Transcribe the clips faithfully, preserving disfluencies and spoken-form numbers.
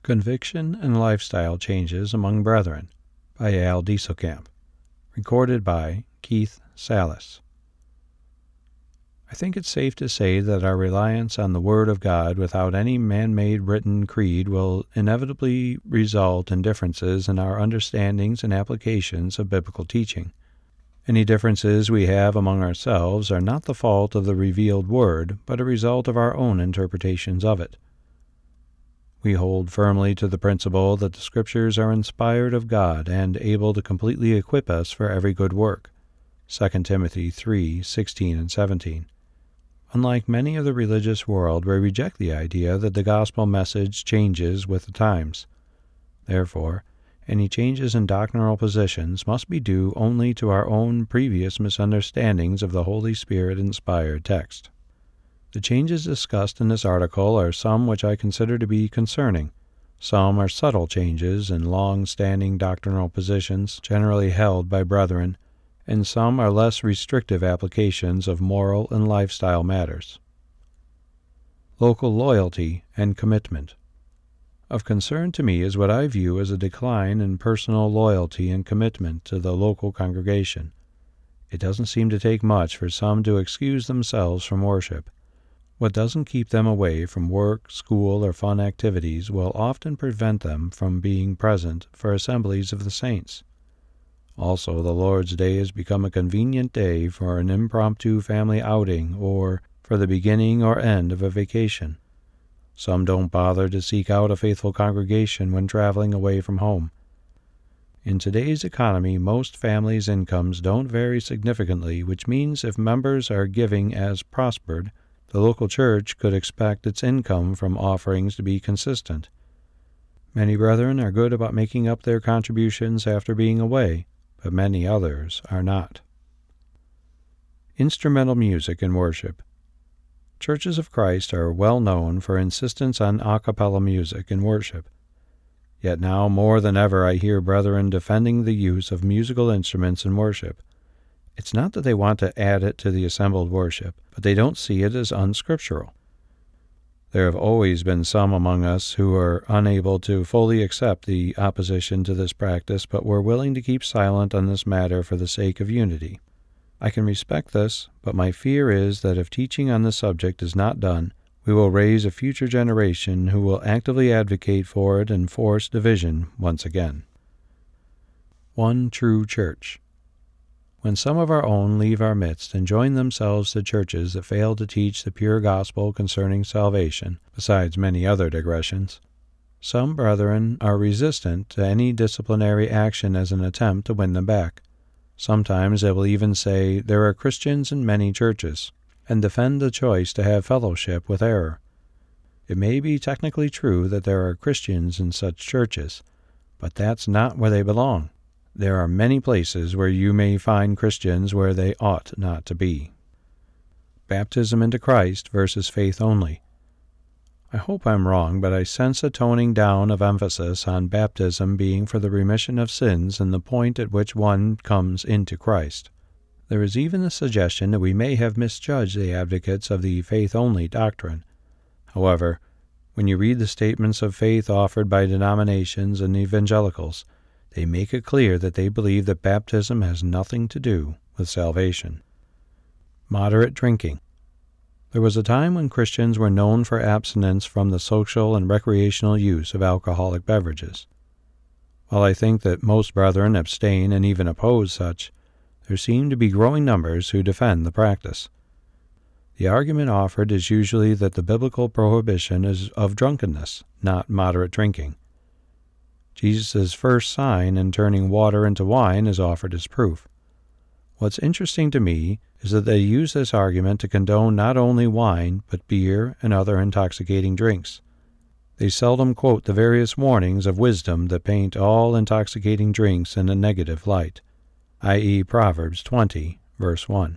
Conviction and Lifestyle Changes Among Brethren by Al Dieselkamp. Recorded by Keith Salas. I think it's safe to say that our reliance on the Word of God without any man-made written creed will inevitably result in differences in our understandings and applications of biblical teaching. Any differences we have among ourselves are not the fault of the revealed Word, but a result of our own interpretations of it. We hold firmly to the principle that the Scriptures are inspired of God and able to completely equip us for every good work. Second Timothy three sixteen and seventeen. Unlike many of the religious world, we reject the idea that the gospel message changes with the times. Therefore, any changes in doctrinal positions must be due only to our own previous misunderstandings of the Holy Spirit-inspired text. The changes discussed in this article are some which I consider to be concerning. Some are subtle changes in long-standing doctrinal positions generally held by brethren, and some are less restrictive applications of moral and lifestyle matters. Local loyalty and commitment. Of concern to me is what I view as a decline in personal loyalty and commitment to the local congregation. It doesn't seem to take much for some to excuse themselves from worship. What doesn't keep them away from work, school, or fun activities will often prevent them from being present for assemblies of the saints. Also, the Lord's Day has become a convenient day for an impromptu family outing or for the beginning or end of a vacation. Some don't bother to seek out a faithful congregation when traveling away from home. In today's economy, most families' incomes don't vary significantly, which means if members are giving as prospered, the local church could expect its income from offerings to be consistent. Many brethren are good about making up their contributions after being away, but many others are not. Instrumental music in worship. Churches of Christ are well known for insistence on a cappella music in worship. Yet now more than ever I hear brethren defending the use of musical instruments in worship. It's not that they want to add it to the assembled worship, but they don't see it as unscriptural. There have always been some among us who are unable to fully accept the opposition to this practice, but were willing to keep silent on this matter for the sake of unity. I can respect this, but my fear is that if teaching on the subject is not done, we will raise a future generation who will actively advocate for it and force division once again. One true church. When some of our own leave our midst and join themselves to churches that fail to teach the pure gospel concerning salvation, besides many other digressions, some brethren are resistant to any disciplinary action as an attempt to win them back. Sometimes they will even say there are Christians in many churches, and defend the choice to have fellowship with error. It may be technically true that there are Christians in such churches, but that's not where they belong. There are many places where you may find Christians where they ought not to be. Baptism into Christ versus faith only. I hope I'm wrong, but I sense a toning down of emphasis on baptism being for the remission of sins and the point at which one comes into Christ. There is even the suggestion that we may have misjudged the advocates of the faith-only doctrine. However, when you read the statements of faith offered by denominations and evangelicals, they make it clear that they believe that baptism has nothing to do with salvation. Moderate drinking. There was a time when Christians were known for abstinence from the social and recreational use of alcoholic beverages. While I think that most brethren abstain and even oppose such, there seem to be growing numbers who defend the practice. The argument offered is usually that the biblical prohibition is of drunkenness, not moderate drinking. Jesus' first sign in turning water into wine is offered as proof. What's interesting to me is that they use this argument to condone not only wine, but beer and other intoxicating drinks. They seldom quote the various warnings of wisdom that paint all intoxicating drinks in a negative light, that is Proverbs twenty, verse one.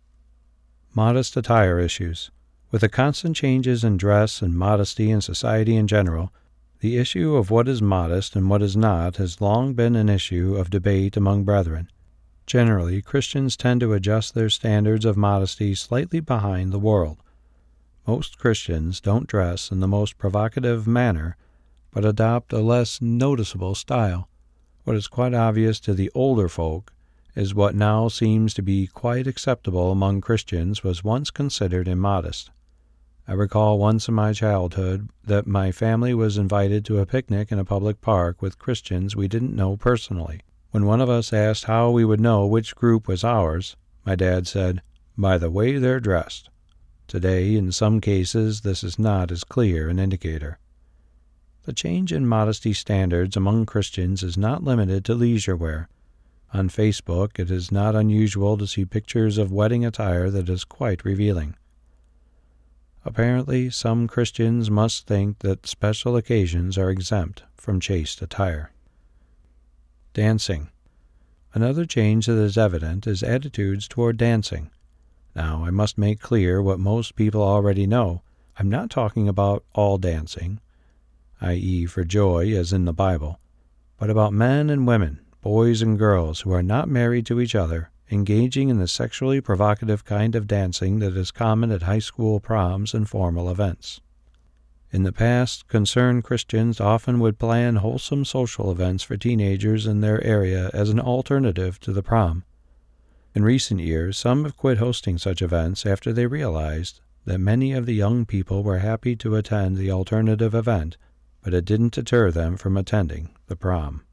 Modest attire issues. With the constant changes in dress and modesty in society in general, the issue of what is modest and what is not has long been an issue of debate among brethren. Generally, Christians tend to adjust their standards of modesty slightly behind the world. Most Christians don't dress in the most provocative manner, but adopt a less noticeable style. What is quite obvious to the older folk is what now seems to be quite acceptable among Christians was once considered immodest. I recall once in my childhood that my family was invited to a picnic in a public park with Christians we didn't know personally. When one of us asked how we would know which group was ours, my dad said, "By the way they're dressed." Today, in some cases, this is not as clear an indicator. The change in modesty standards among Christians is not limited to leisure wear. On Facebook, it is not unusual to see pictures of wedding attire that is quite revealing. Apparently, some Christians must think that special occasions are exempt from chaste attire. Dancing. Another change that is evident is attitudes toward dancing. Now, I must make clear what most people already know. I'm not talking about all dancing, that is for joy as in the Bible, but about men and women, boys and girls who are not married to each other, engaging in the sexually provocative kind of dancing that is common at high school proms and formal events. In the past, concerned Christians often would plan wholesome social events for teenagers in their area as an alternative to the prom. In recent years, some have quit hosting such events after they realized that many of the young people were happy to attend the alternative event, but it didn't deter them from attending the prom.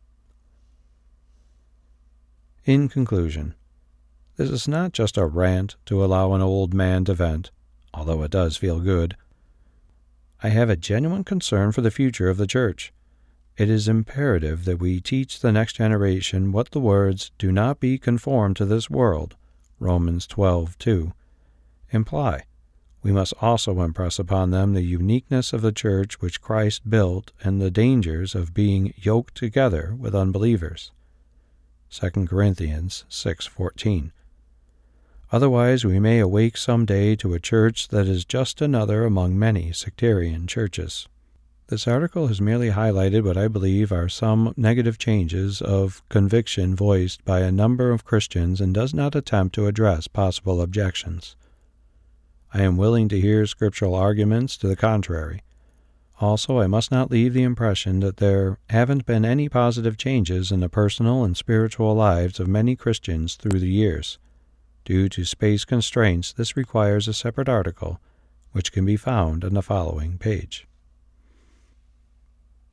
In conclusion, this is not just a rant to allow an old man to vent, although it does feel good. I have a genuine concern for the future of the church. It is imperative that we teach the next generation what the words, "Do not be conformed to this world," Romans twelve two, imply. We must also impress upon them the uniqueness of the church which Christ built and the dangers of being yoked together with unbelievers. Second Corinthians six fourteen. Otherwise, we may awake some day to a church that is just another among many sectarian churches. This article has merely highlighted what I believe are some negative changes of conviction voiced by a number of Christians and does not attempt to address possible objections. I am willing to hear scriptural arguments to the contrary. Also, I must not leave the impression that there haven't been any positive changes in the personal and spiritual lives of many Christians through the years. Due to space constraints, this requires a separate article, which can be found on the following page.